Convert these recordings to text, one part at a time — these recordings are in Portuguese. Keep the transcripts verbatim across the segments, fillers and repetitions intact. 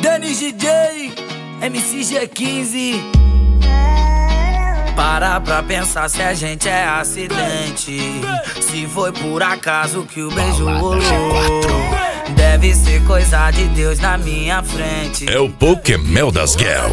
Denis D J, M C G quinze. Para pra pensar se a gente é acidente. Se foi por acaso que o beijo rolou, deve ser coisa de Deus na minha frente. É o Pokémon das Girl.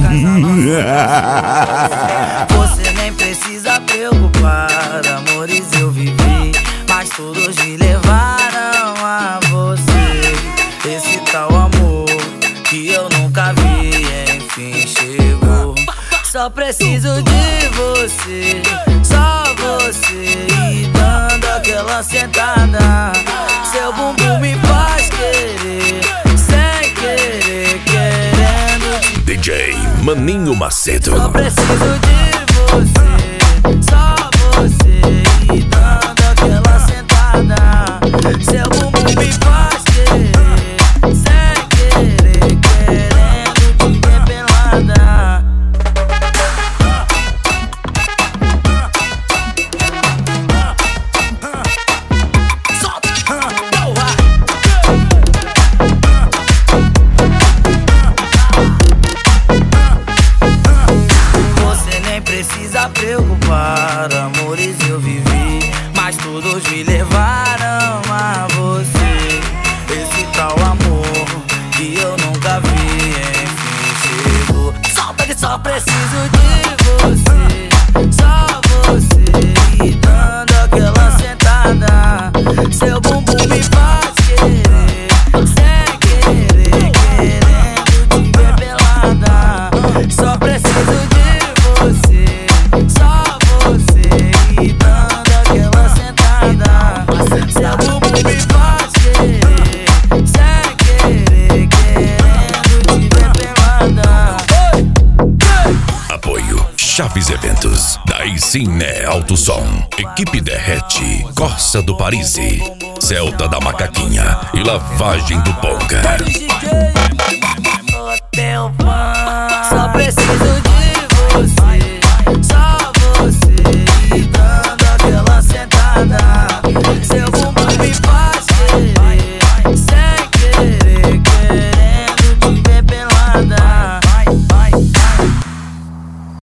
Você nem precisa preocupar, amores eu vivi, mas todos me levaram a você. Esse tal amor que eu nunca vi, enfim chegou. Só preciso de você, só você. E dando aquela sentada, seu bumbum me faz querer, sem querer, querendo. D J Maninho Macedo. Só preciso de você, só você. E dando aquela sentada, seu bumbum me faz querer, sem querer, querendo te ver pelada. Precisa preocupar, amores eu vivi, mas todos me levaram a você. Esse tal amor que eu nunca vi, enfim chegou. Solta que só preciso de você, só você. E dando aquela sentada, seu bumbum me faz querer, sem querer, querendo te ver pelada. Só preciso de você, só você. E dando aquela sentada, seu bumbum me faz querer, sem querer, querendo te ver pelada. Apoio Chaves Eventos, daí sim né Alto Som, Equipe Derrete, Corsa do Parise, Celta da Macaquinha e Lavagem do Ponga.